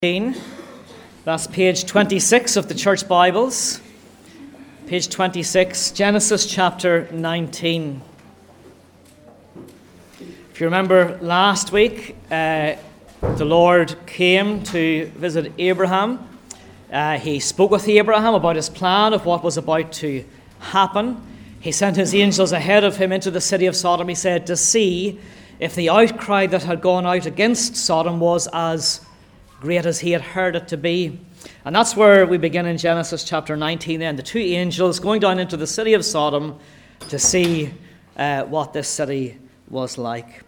That's page 26 of the Church Bibles. Page 26, Genesis chapter 19. If you remember last week, the Lord came to visit Abraham. He spoke with Abraham about his plan of what was about to happen. He sent his angels ahead of him into the city of Sodom, he said, to see if the outcry that had gone out against Sodom was as great as he had heard it to be. And that's where we begin in Genesis chapter 19 then. The two angels going down into the city of Sodom to see what this city was like.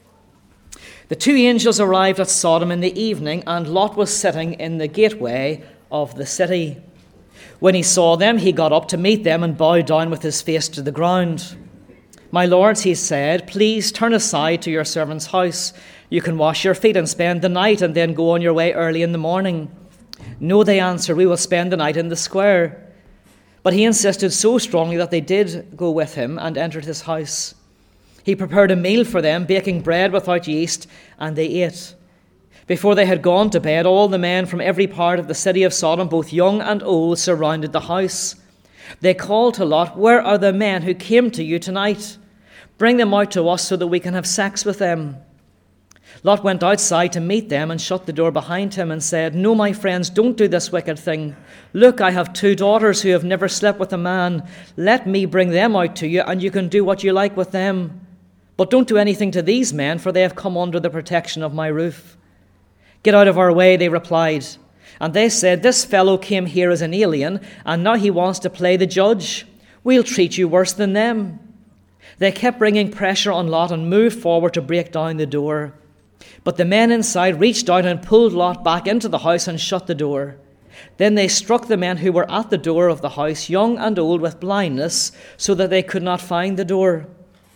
The two angels arrived at Sodom in the evening, and Lot was sitting in the gateway of the city. When he saw them, he got up to meet them and bowed down with his face to the ground. "My lords," he said, "please turn aside to your servant's house. You can wash your feet and spend the night and then go on your way early in the morning." "No," they answered, "we will spend the night in the square." But he insisted so strongly that they did go with him and entered his house. He prepared a meal for them, baking bread without yeast, and they ate. Before they had gone to bed, all the men from every part of the city of Sodom, both young and old, surrounded the house. They called to Lot, "Where are the men who came to you tonight? Bring them out to us so that we can have sex with them." Lot went outside to meet them and shut the door behind him and said, "No, my friends, don't do this wicked thing. Look, I have two daughters who have never slept with a man. Let me bring them out to you, and you can do what you like with them. But don't do anything to these men, for they have come under the protection of my roof." "Get out of our way," they replied. And they said, "This fellow came here as an alien, and now he wants to play the judge. We'll treat you worse than them." They kept bringing pressure on Lot and moved forward to break down the door. But the men inside reached out and pulled Lot back into the house and shut the door. Then they struck the men who were at the door of the house, young and old, with blindness, so that they could not find the door.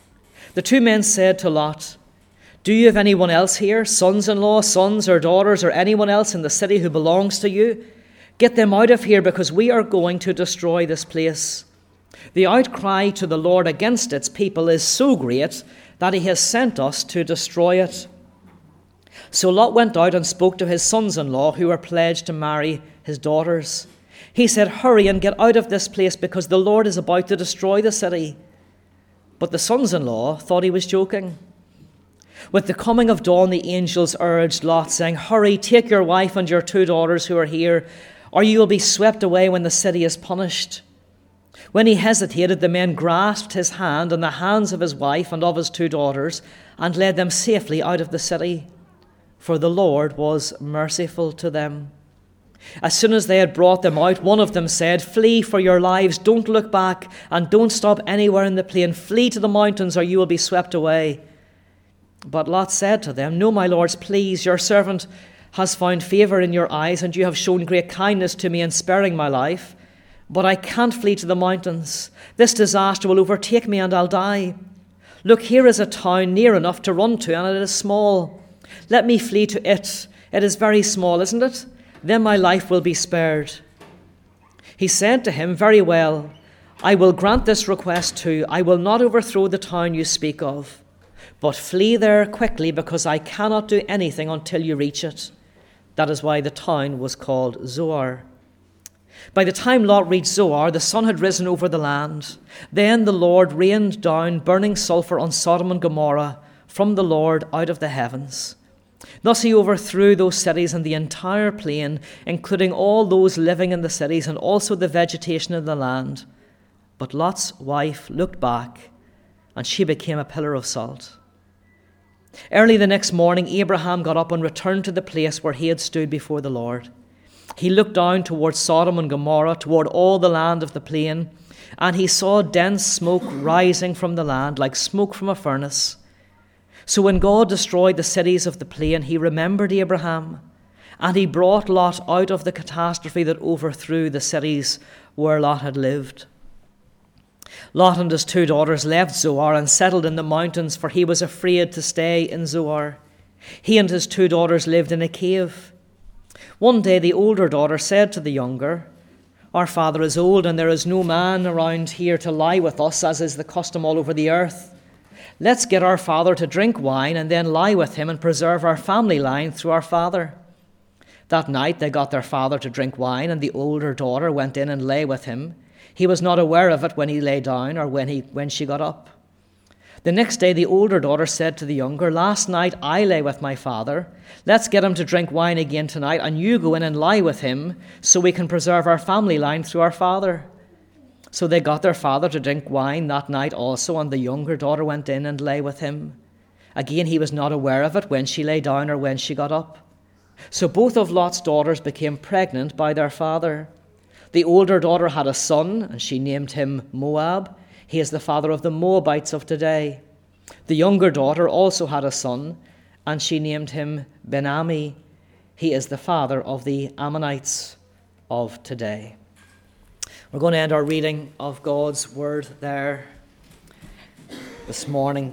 The two men said to Lot, "Do you have anyone else here, sons-in-law, sons or daughters, or anyone else in the city who belongs to you? Get them out of here, because we are going to destroy this place. The outcry to the Lord against its people is so great that he has sent us to destroy it." So Lot went out and spoke to his sons-in-law who were pledged to marry his daughters. He said, "Hurry and get out of this place, because the Lord is about to destroy the city." But the sons-in-law thought he was joking. With the coming of dawn, the angels urged Lot, saying, "Hurry, take your wife and your two daughters who are here, or you will be swept away when the city is punished." When he hesitated, the men grasped his hand and the hands of his wife and of his two daughters and led them safely out of the city, for the Lord was merciful to them. As soon as they had brought them out, one of them said, "Flee for your lives, don't look back, and don't stop anywhere in the plain. Flee to the mountains, or you will be swept away." But Lot said to them, "No, my lords, please, your servant has found favor in your eyes, and you have shown great kindness to me in sparing my life. But I can't flee to the mountains. This disaster will overtake me, and I'll die. Look, here is a town near enough to run to, and it is small. Let me flee to it. It is very small, isn't it? Then my life will be spared." He said to him, "Very well, I will grant this request too. I will not overthrow the town you speak of. But flee there quickly, because I cannot do anything until you reach it." That is why the town was called Zoar. By the time Lot reached Zoar, the sun had risen over the land. Then the Lord rained down burning sulfur on Sodom and Gomorrah from the Lord out of the heavens. Thus he overthrew those cities and the entire plain, including all those living in the cities and also the vegetation of the land. But Lot's wife looked back, and she became a pillar of salt. Early the next morning, Abraham got up and returned to the place where he had stood before the Lord. He looked down toward Sodom and Gomorrah, toward all the land of the plain, and he saw dense smoke rising from the land, like smoke from a furnace. So when God destroyed the cities of the plain, he remembered Abraham, and he brought Lot out of the catastrophe that overthrew the cities where Lot had lived. Lot and his two daughters left Zoar and settled in the mountains, for he was afraid to stay in Zoar. He and his two daughters lived in a cave. One day the older daughter said to the younger, "Our father is old, and there is no man around here to lie with us, as is the custom all over the earth. Let's get our father to drink wine and then lie with him and preserve our family line through our father." That night they got their father to drink wine, and the older daughter went in and lay with him. He was not aware of it when he lay down or when she got up. The next day the older daughter said to the younger, "Last night I lay with my father. Let's get him to drink wine again tonight, and you go in and lie with him so we can preserve our family line through our father." So they got their father to drink wine that night also, and the younger daughter went in and lay with him. Again he was not aware of it when she lay down or when she got up. So both of Lot's daughters became pregnant by their father. The older daughter had a son, and she named him Moab. He is the father of the Moabites of today. The younger daughter also had a son, and she named him Ben-Ammi. He is the father of the Ammonites of today. We're going to end our reading of God's word there this morning.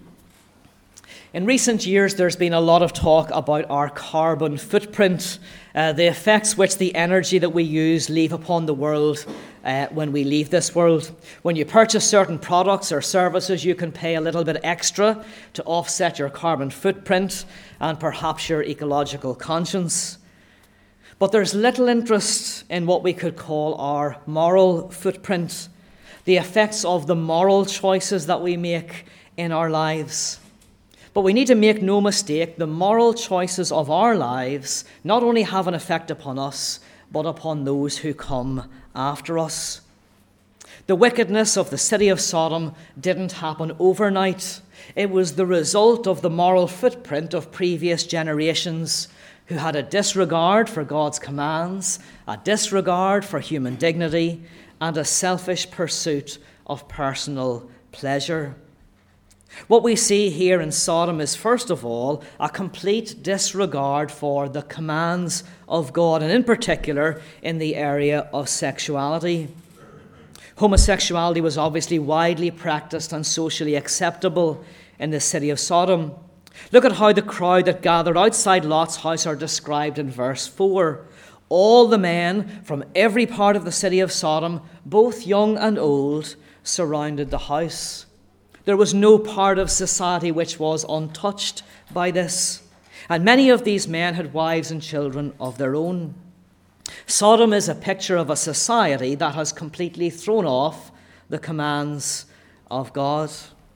In recent years, there's been a lot of talk about our carbon footprint, the effects which the energy that we use leave upon the world when we leave this world. When you purchase certain products or services, you can pay a little bit extra to offset your carbon footprint and perhaps your ecological conscience. But there's little interest in what we could call our moral footprint, the effects of the moral choices that we make in our lives. But we need to make no mistake, the moral choices of our lives not only have an effect upon us, but upon those who come after us. The wickedness of the city of Sodom didn't happen overnight. It was the result of the moral footprint of previous generations who had a disregard for God's commands, a disregard for human dignity, and a selfish pursuit of personal pleasure. What we see here in Sodom is, first of all, a complete disregard for the commands of God, and in particular in the area of sexuality. Homosexuality was obviously widely practiced and socially acceptable in the city of Sodom. Look at how the crowd that gathered outside Lot's house are described in verse 4. All the men from every part of the city of Sodom, both young and old, surrounded the house. There was no part of society which was untouched by this. And many of these men had wives and children of their own. Sodom is a picture of a society that has completely thrown off the commands of God.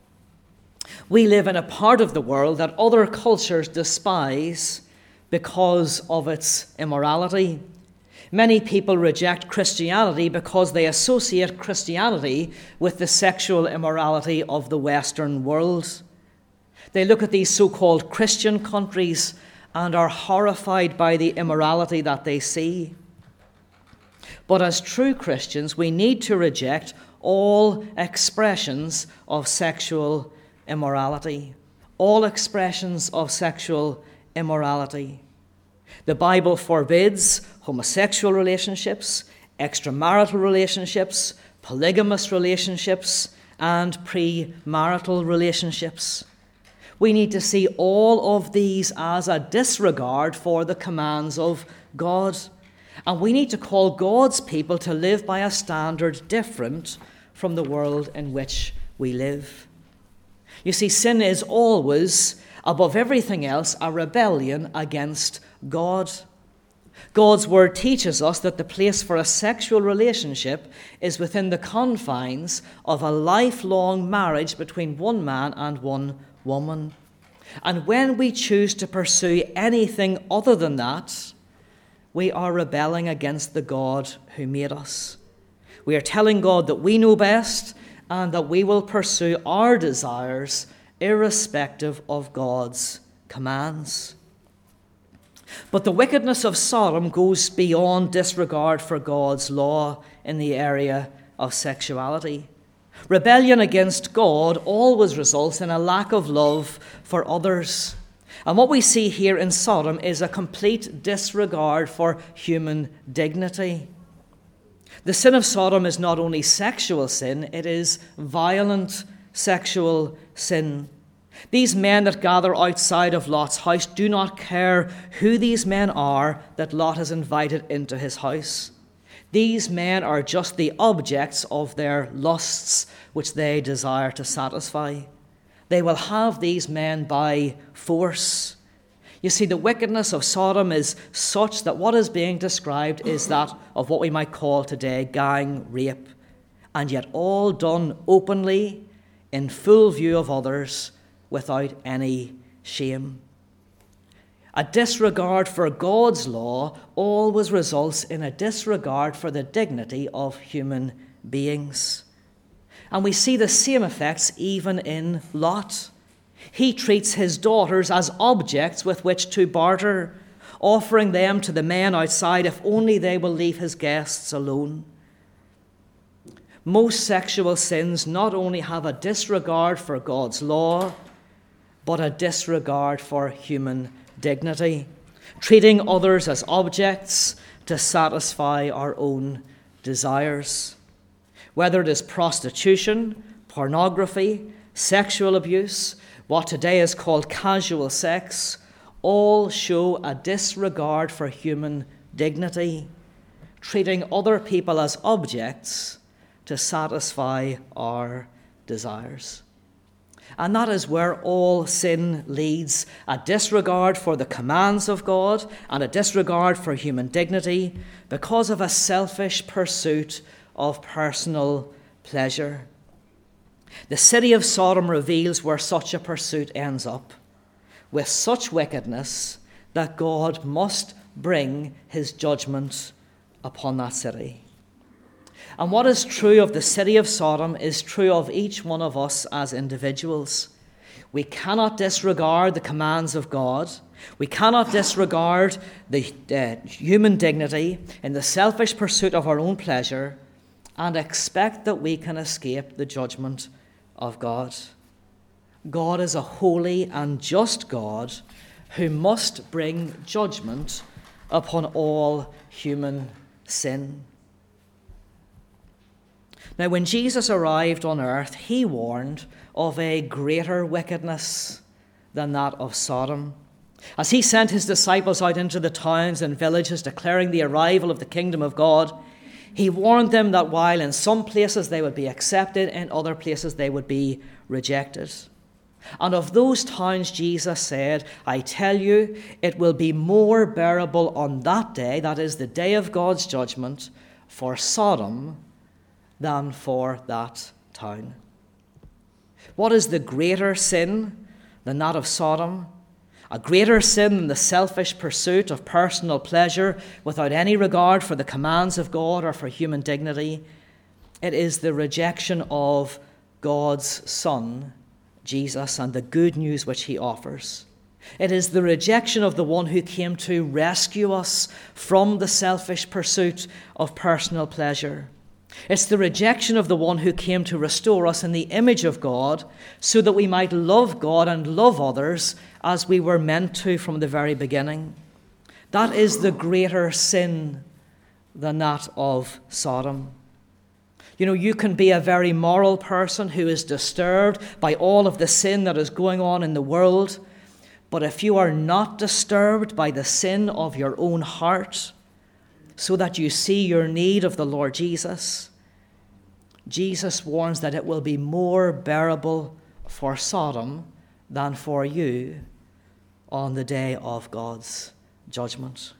We live in a part of the world that other cultures despise because of its immorality. Many people reject Christianity because they associate Christianity with the sexual immorality of the Western world. They look at these so-called Christian countries and are horrified by the immorality that they see. But as true Christians, we need to reject all expressions of sexual immorality. All expressions of sexual immorality. The Bible forbids homosexual relationships, extramarital relationships, polygamous relationships, and premarital relationships. We need to see all of these as a disregard for the commands of God. And we need to call God's people to live by a standard different from the world in which we live. You see, sin is always, above everything else, a rebellion against God. God's word teaches us that the place for a sexual relationship is within the confines of a lifelong marriage between one man and one woman. And when we choose to pursue anything other than that, we are rebelling against the God who made us. We are telling God that we know best and that we will pursue our desires irrespective of God's commands. But the wickedness of Sodom goes beyond disregard for God's law in the area of sexuality. Rebellion against God always results in a lack of love for others. And what we see here in Sodom is a complete disregard for human dignity. The sin of Sodom is not only sexual sin, it is violent sexual sin. These men that gather outside of Lot's house do not care who these men are that Lot has invited into his house. These men are just the objects of their lusts which they desire to satisfy. They will have these men by force. You see, the wickedness of Sodom is such that what is being described is that of what we might call today gang rape, and yet all done openly, in full view of others, without any shame. A disregard for God's law always results in a disregard for the dignity of human beings. And we see the same effects even in Lot. He treats his daughters as objects with which to barter, offering them to the men outside if only they will leave his guests alone. Most sexual sins not only have a disregard for God's law, but a disregard for human dignity, treating others as objects to satisfy our own desires. Whether it is prostitution, pornography, sexual abuse, what today is called casual sex, all show a disregard for human dignity, treating other people as objects to satisfy our desires. And that is where all sin leads, a disregard for the commands of God and a disregard for human dignity because of a selfish pursuit of personal pleasure. The city of Sodom reveals where such a pursuit ends up, with such wickedness that God must bring his judgment upon that city. And what is true of the city of Sodom is true of each one of us as individuals. We cannot disregard the commands of God. We cannot disregard the human dignity in the selfish pursuit of our own pleasure and expect that we can escape the judgment of God. God is a holy and just God who must bring judgment upon all human sin. Now, when Jesus arrived on earth, he warned of a greater wickedness than that of Sodom. As he sent his disciples out into the towns and villages declaring the arrival of the kingdom of God, he warned them that while in some places they would be accepted, in other places they would be rejected. And of those towns, Jesus said, I tell you, it will be more bearable on that day, that is the day of God's judgment, for Sodom than for that town. What is the greater sin than that of Sodom? A greater sin than the selfish pursuit of personal pleasure without any regard for the commands of God or for human dignity. It is the rejection of God's Son, Jesus, and the good news which he offers. It is the rejection of the one who came to rescue us from the selfish pursuit of personal pleasure. It's the rejection of the one who came to restore us in the image of God so that we might love God and love others as we were meant to from the very beginning. That is the greater sin than that of Sodom. You know, you can be a very moral person who is disturbed by all of the sin that is going on in the world, but if you are not disturbed by the sin of your own heart, so that you see your need of the Lord Jesus, Jesus warns that it will be more bearable for Sodom than for you on the day of God's judgment.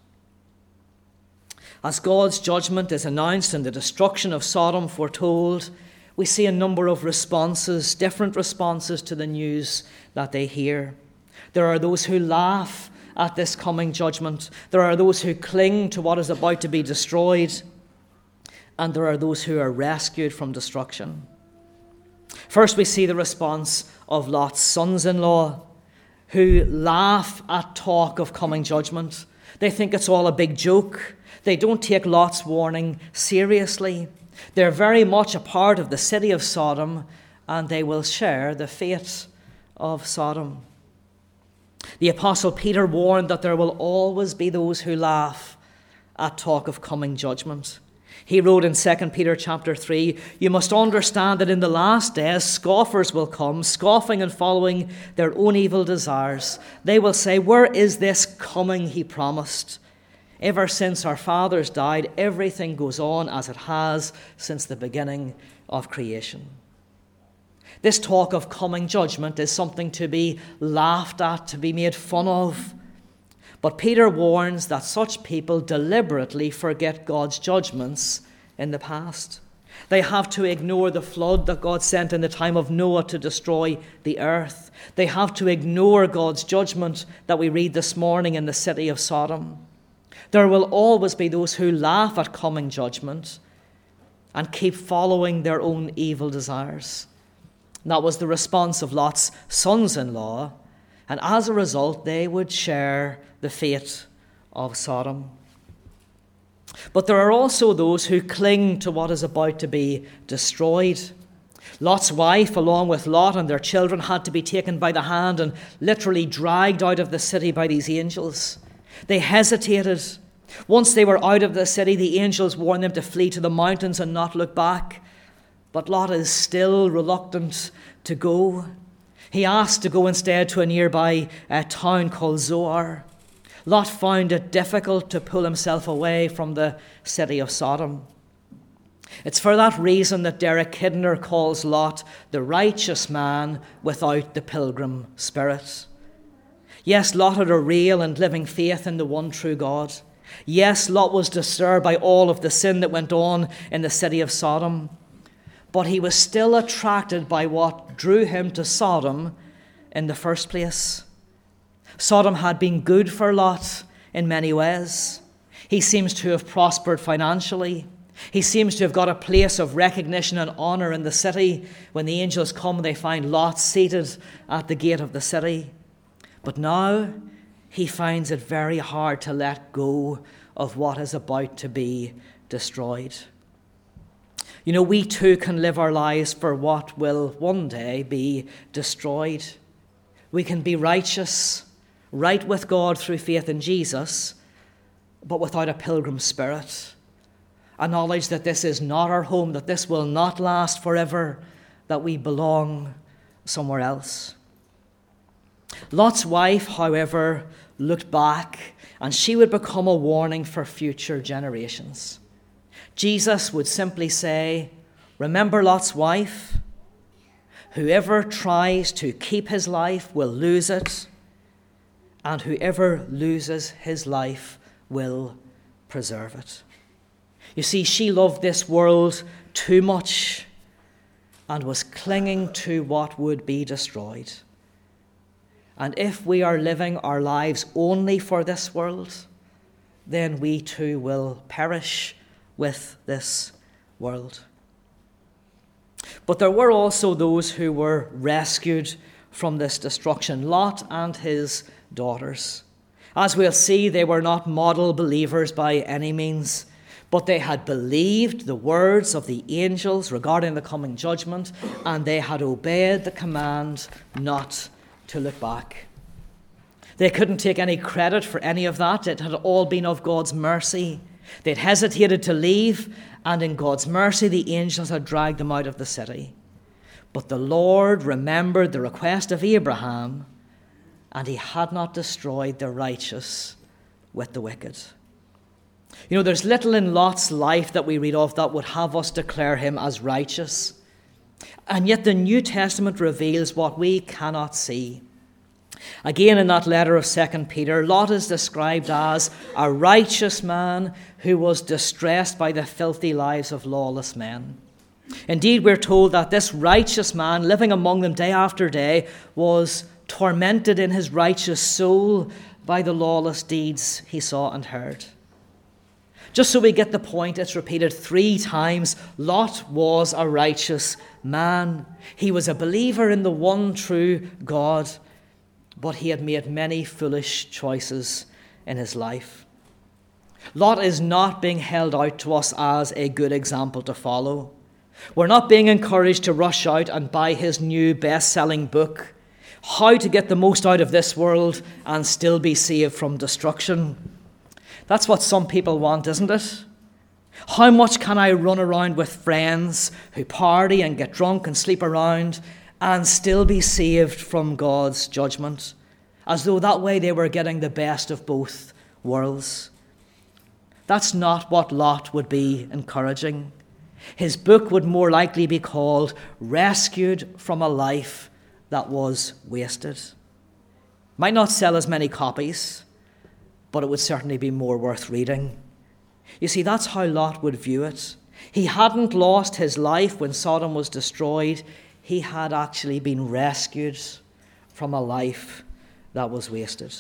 As God's judgment is announced and the destruction of Sodom foretold, we see a number of responses, different responses to the news that they hear. There are those who laugh at this coming judgment. There are those who cling to what is about to be destroyed. And there are those who are rescued from destruction. First, we see the response of Lot's sons-in-law, who laugh at talk of coming judgment. They think it's all a big joke. They don't take Lot's warning seriously. They're very much a part of the city of Sodom, and they will share the fate of Sodom. The Apostle Peter warned that there will always be those who laugh at talk of coming judgment. He wrote in 2 Peter chapter 3, you must understand that in the last days scoffers will come, scoffing and following their own evil desires. They will say, where is this coming he promised? Ever since our fathers died, everything goes on as it has since the beginning of creation. This talk of coming judgment is something to be laughed at, to be made fun of. But Peter warns that such people deliberately forget God's judgments in the past. They have to ignore the flood that God sent in the time of Noah to destroy the earth. They have to ignore God's judgment that we read this morning in the city of Sodom. There will always be those who laugh at coming judgment and keep following their own evil desires. And that was the response of Lot's sons-in-law, and as a result, they would share the fate of Sodom. But there are also those who cling to what is about to be destroyed. Lot's wife, along with Lot and their children, had to be taken by the hand and literally dragged out of the city by these angels. They hesitated. Once they were out of the city, the angels warned them to flee to the mountains and not look back. But Lot is still reluctant to go. He asked to go instead to a nearby town called Zoar. Lot found it difficult to pull himself away from the city of Sodom. It's for that reason that Derek Kidner calls Lot the righteous man without the pilgrim spirit. Yes, Lot had a real and living faith in the one true God. Yes, Lot was disturbed by all of the sin that went on in the city of Sodom. But he was still attracted by what drew him to Sodom in the first place. Sodom had been good for Lot in many ways. He seems to have prospered financially. He seems to have got a place of recognition and honor in the city. When the angels come, they find Lot seated at the gate of the city. But now he finds it very hard to let go of what is about to be destroyed. You know, we too can live our lives for what will one day be destroyed. We can be righteous, right with God through faith in Jesus, but without a pilgrim spirit. A knowledge that this is not our home, that this will not last forever, that we belong somewhere else. Lot's wife, however, looked back, and she would become a warning for future generations. Jesus would simply say, "Remember Lot's wife? Whoever tries to keep his life will lose it, and whoever loses his life will preserve it." You see, she loved this world too much and was clinging to what would be destroyed. And if we are living our lives only for this world, then we too will perish with this world. But there were also those who were rescued from this destruction, Lot and his daughters. As we'll see, they were not model believers by any means, but they had believed the words of the angels regarding the coming judgment, and they had obeyed the command not to look back. They couldn't take any credit for any of that. It had all been of God's mercy. They'd hesitated to leave, and in God's mercy, the angels had dragged them out of the city. But the Lord remembered the request of Abraham, and he had not destroyed the righteous with the wicked. You know, there's little in Lot's life that we read of that would have us declare him as righteous. And yet the New Testament reveals what we cannot see. Again, in that letter of 2 Peter, Lot is described as a righteous man who was distressed by the filthy lives of lawless men. Indeed, we're told that this righteous man, living among them day after day, was tormented in his righteous soul by the lawless deeds he saw and heard. Just so we get the point, it's repeated 3 times. Lot was a righteous man. He was a believer in the one true God, but he had made many foolish choices in his life. Lot is not being held out to us as a good example to follow. We're not being encouraged to rush out and buy his new best-selling book, How to Get the Most Out of This World and Still Be Saved from Destruction. That's what some people want, isn't it? How much can I run around with friends who party and get drunk and sleep around and still be saved from God's judgment? As though that way they were getting the best of both worlds. That's not what Lot would be encouraging. His book would more likely be called Rescued from a Life That Was Wasted. Might not sell as many copies, but it would certainly be more worth reading. You see, that's how Lot would view it. He hadn't lost his life when Sodom was destroyed. He had actually been rescued from a life that was wasted.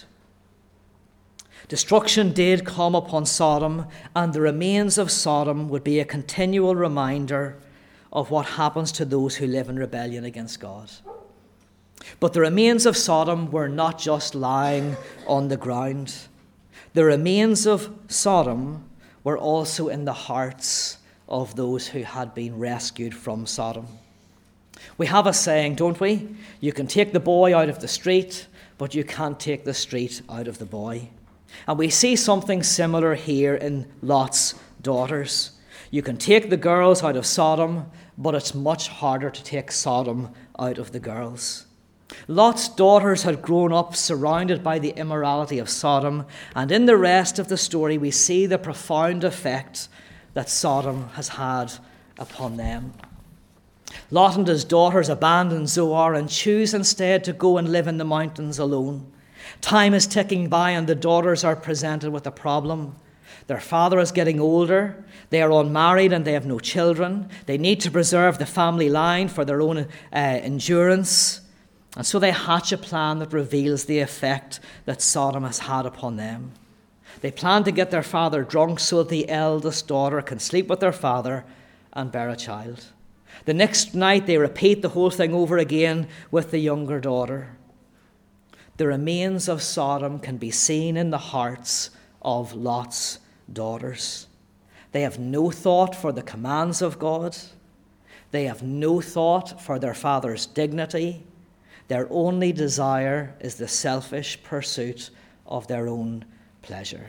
Destruction did come upon Sodom, and the remains of Sodom would be a continual reminder of what happens to those who live in rebellion against God. But the remains of Sodom were not just lying on the ground. The remains of Sodom were also in the hearts of those who had been rescued from Sodom. We have a saying, don't we? You can take the boy out of the street, but you can't take the street out of the boy. And we see something similar here in Lot's daughters. You can take the girls out of Sodom, but it's much harder to take Sodom out of the girls. Lot's daughters had grown up surrounded by the immorality of Sodom, and in the rest of the story we see the profound effect that Sodom has had upon them. Lot and his daughters abandon Zoar and choose instead to go and live in the mountains alone. Time is ticking by and the daughters are presented with a problem. Their father is getting older, they are unmarried and they have no children. They need to preserve the family line for their own endurance. And so they hatch a plan that reveals the effect that Sodom has had upon them. They plan to get their father drunk so that the eldest daughter can sleep with their father and bear a child. The next night they repeat the whole thing over again with the younger daughter. The remains of Sodom can be seen in the hearts of Lot's daughters. They have no thought for the commands of God. They have no thought for their father's dignity. Their only desire is the selfish pursuit of their own pleasure.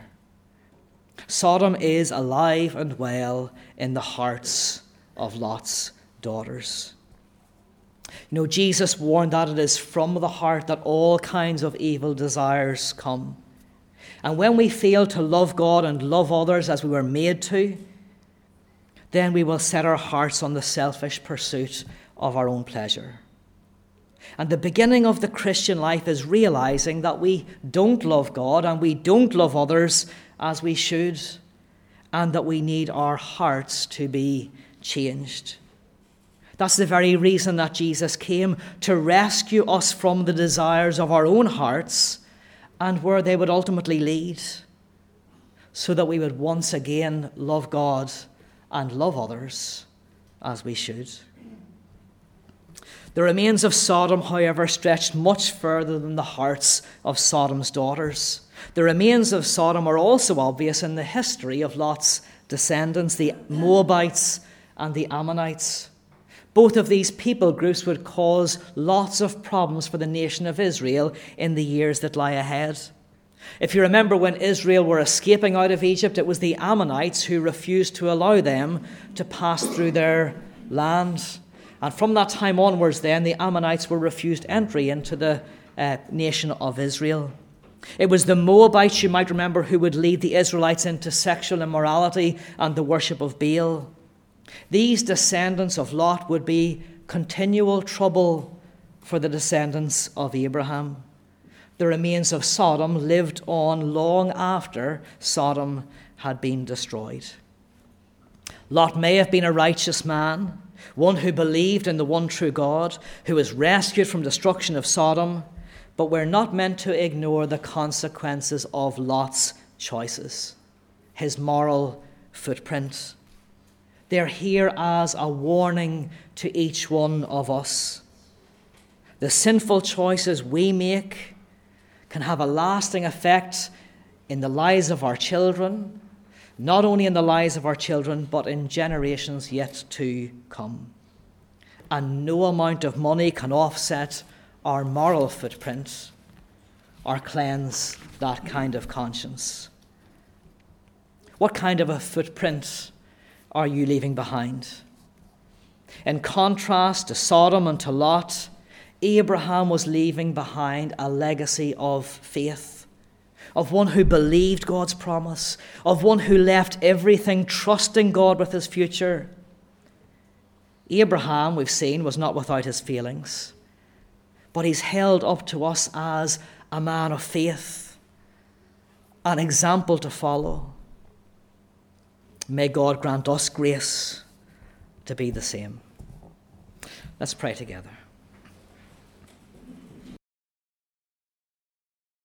Sodom is alive and well in the hearts of Lot's daughters. You know, Jesus warned that it is from the heart that all kinds of evil desires come. And when we fail to love God and love others as we were made to, then we will set our hearts on the selfish pursuit of our own pleasure. And the beginning of the Christian life is realizing that we don't love God and we don't love others as we should, and that we need our hearts to be changed. That's the very reason that Jesus came, to rescue us from the desires of our own hearts and where they would ultimately lead, so that we would once again love God and love others as we should. The remains of Sodom, however, stretched much further than the hearts of Sodom's daughters. The remains of Sodom are also obvious in the history of Lot's descendants, the Moabites and the Ammonites. Both of these people groups would cause lots of problems for the nation of Israel in the years that lie ahead. If you remember, when Israel were escaping out of Egypt, it was the Ammonites who refused to allow them to pass through their land. And from that time onwards then, the Ammonites were refused entry into the nation of Israel. It was the Moabites, you might remember, who would lead the Israelites into sexual immorality and the worship of Baal. These descendants of Lot would be continual trouble for the descendants of Abraham. The remains of Sodom lived on long after Sodom had been destroyed. Lot may have been a righteous man, one who believed in the one true God, who was rescued from destruction of Sodom, but we're not meant to ignore the consequences of Lot's choices, his moral footprint. They're here as a warning to each one of us. The sinful choices we make can have a lasting effect in the lives of our children, not only in the lives of our children, but in generations yet to come. And no amount of money can offset our moral footprint or cleanse that kind of conscience. What kind of a footprint are you leaving behind? In contrast to Sodom and to Lot, Abraham was leaving behind a legacy of faith, of one who believed God's promise, of one who left everything trusting God with his future. Abraham, we've seen, was not without his feelings, but he's held up to us as a man of faith, an example to follow. May God grant us grace to be the same. Let's pray together.